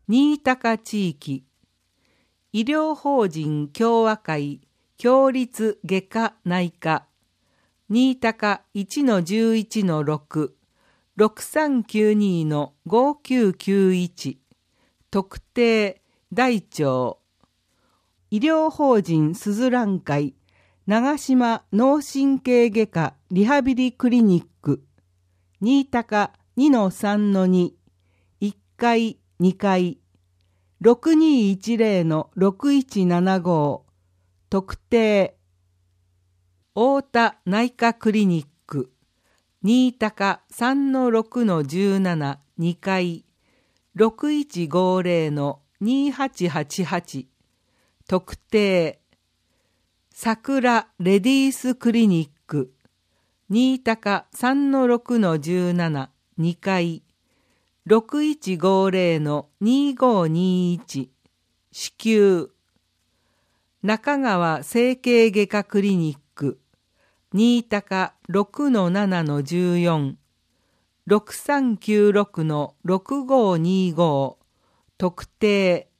新高地域医療法人共和会共立外科内科新高 1-11-6 6392-5991特定大腸医療法人すずらん会長島脳神経外科リハビリクリニック新高 2-3-2 1階2階 6210-6175 特定太田内科クリニック新高 3-6-17 2階 6150-2888 特定桜レディースクリニック新高 3-6-17 2階 6150-2521 子宮中川整形外科クリニック新高 6-7-14 6396-6525 特定